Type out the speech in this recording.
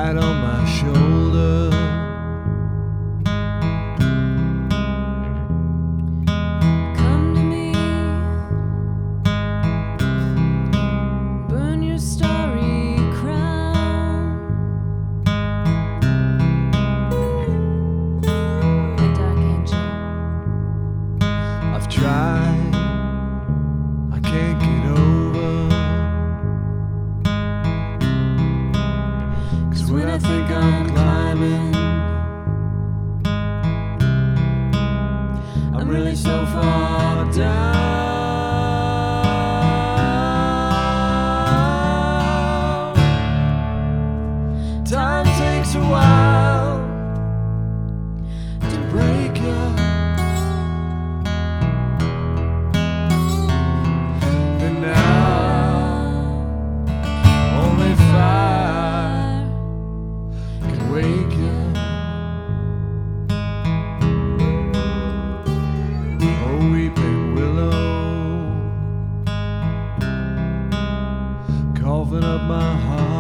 right on my shoulder. Come to me, burn your starry crown. My dark angel. I've tried, I can't get over. 'Cause when I think I'm climbing, I'm really so far down. Time takes a while to break you. And now only fire can wake you. Oh, weeping willow, coughing up my heart.